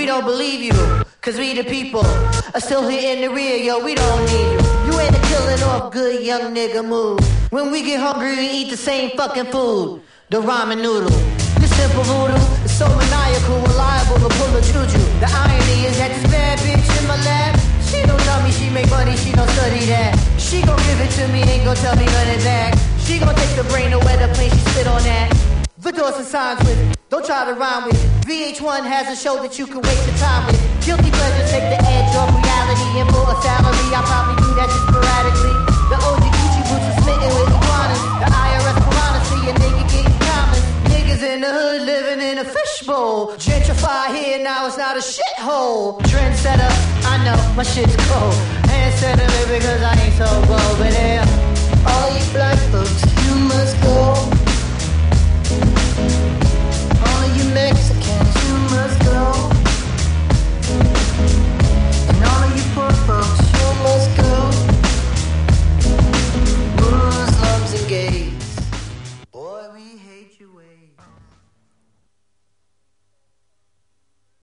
We don't believe you, cause we the people are still here in the rear, yo, we don't need you. You ain't a killing off good young nigga move. When we get hungry, we eat the same fucking food. The ramen noodle. This simple voodoo is so maniacal, reliable to pull a juju. The irony is that this bad bitch in my lap, she don't tell me she make money, she don't study that. She gon' give it to me, ain't gon' tell me none of that. She gon' take the brain to where the plane, she spit on that. The doors and signs with, don't try to rhyme with. VH1 has a show that you can waste your time with. Guilty pleasure take the edge off reality. And for a salary, I probably do that just sporadically. The OG Gucci boots are smitten with iguanas. The IRS piranha see a nigga getting common. Niggas in the hood living in a fishbowl. Gentrify here, now it's not a shithole. Trendsetter, I know, my shit's cold. Hand settling because I ain't so bold. But yeah, all you black folks, you must go.